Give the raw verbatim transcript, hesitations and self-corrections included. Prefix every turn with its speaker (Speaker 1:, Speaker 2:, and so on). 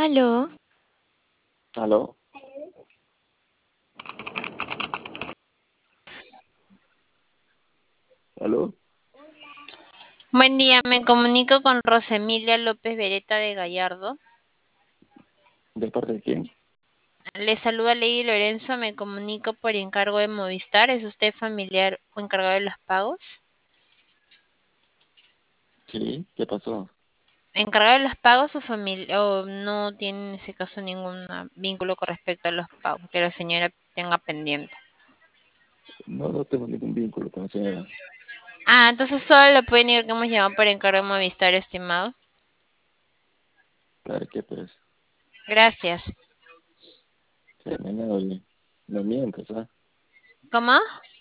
Speaker 1: Aló,
Speaker 2: ¿Aló? ¿Aló?
Speaker 1: buen día, me comunico con Rosemilia López Beretta de Gallardo.
Speaker 2: ¿De parte de quién?
Speaker 1: Le saluda Lady Lorenzo, me comunico por encargo de Movistar. ¿Es usted familiar o encargado de los pagos?
Speaker 2: Sí, ¿qué pasó?
Speaker 1: ¿Encargado de los pagos o familia o no tiene en ese caso ningún ah, vínculo con respecto a los pagos que la señora tenga pendiente?
Speaker 2: No, no tengo ningún vínculo con la señora.
Speaker 1: Ah, entonces solo le pueden decir que hemos llamado por encargo de Movistar, estimado.
Speaker 2: Claro que pues,
Speaker 1: Gracias.
Speaker 2: sí, mañana, oye, no mientas, ¿ah?
Speaker 1: ¿Cómo?